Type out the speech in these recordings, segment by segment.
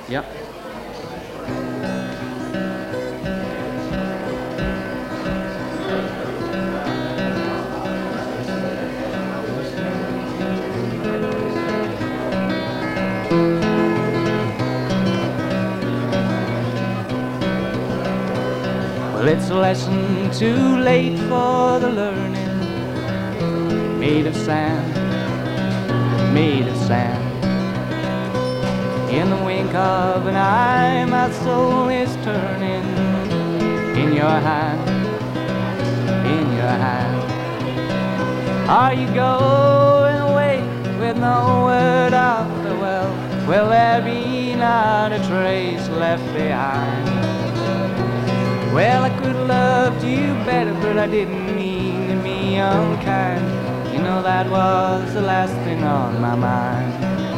Yeah. Well, it's a lesson too late for the learning, made of sand, made of sand. In the wink of an eye, my soul is turning. In your hand, in your hand. Are you going away with no word of farewell? Will there be not a trace left behind? Well, I could have loved you better, but I didn't mean to be unkind. You know that was the last thing on my mind.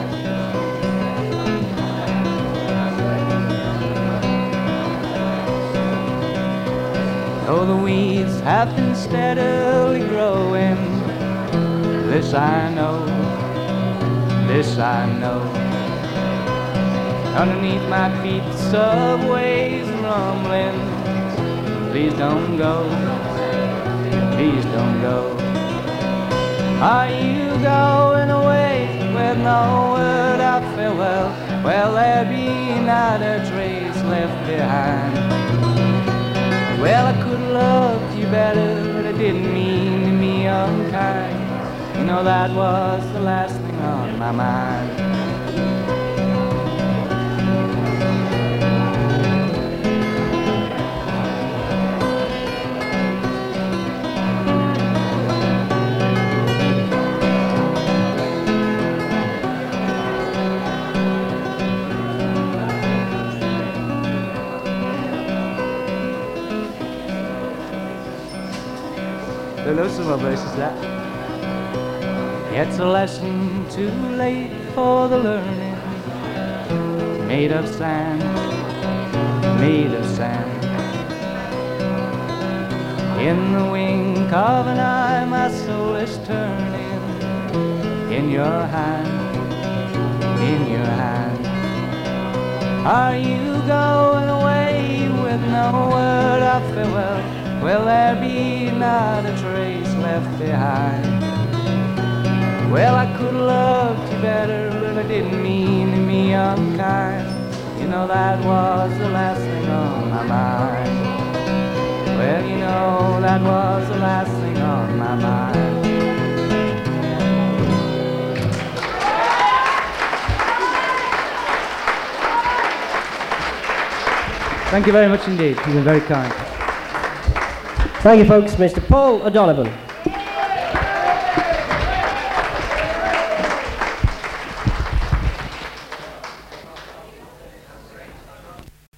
Though the weeds have been steadily growing, this I know, this I know. Underneath my feet the subway's rumbling. Please don't go, please don't go. Are you going away with no word of farewell? Will there be not a trace left behind? Well, I could have loved you better, but I didn't mean to be unkind. You know that was the last thing on my mind. Don't know some of verses that. It's a lesson too late for the learning, made of sand, made of sand. In the wink of an eye, my soul is turning. In your hand, in your hand. Are you going away with no word of farewell? Will there be not a trace left behind? Well, I could have loved you better, but I didn't mean to be unkind. You know that was the last thing on my mind. Well, you know that was the last thing on my mind. Thank you very much indeed. You've been very kind. Thank you, folks. Mr. Paul O'Donovan.